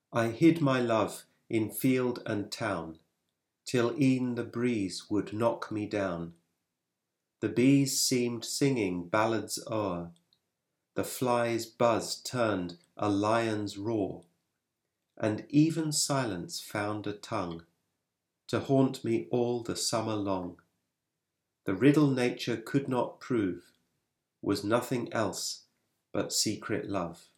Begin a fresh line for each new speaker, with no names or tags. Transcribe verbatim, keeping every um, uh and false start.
I hid my love in field and town, till e'en the breeze would knock me down. The bees seemed singing ballads o'er, the fly's buzz turned a lion's roar, and even silence found a tongue to haunt me all the summer long. The riddle nature could not prove was nothing else but secret love.